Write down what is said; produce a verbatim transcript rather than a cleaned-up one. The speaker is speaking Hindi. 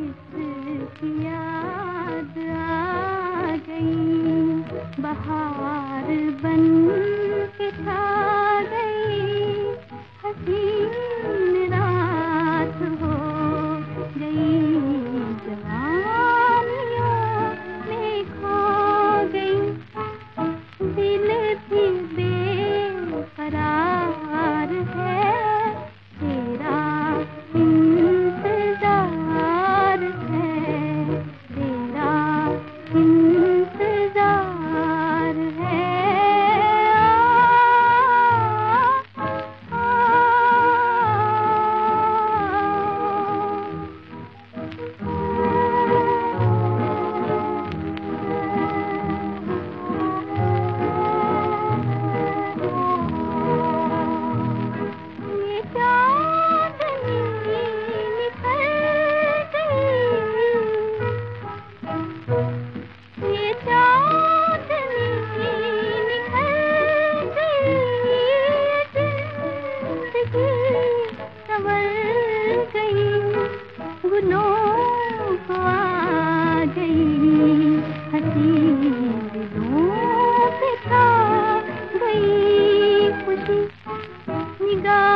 किसकी याद आ गई, बहार बन के छा गई, हसीन रात हो गई, जवानियों में खो गई, दिल भी बेकरार है, तेरा इंतजार है, तेरा इंतजार है। आ, ये चांदनी निकल गई, ये चांदनी निकल गई, जिंदगी संवर गई, गुलों को आ गई, हंसी दिलों पे छा गई खुशी, निगाह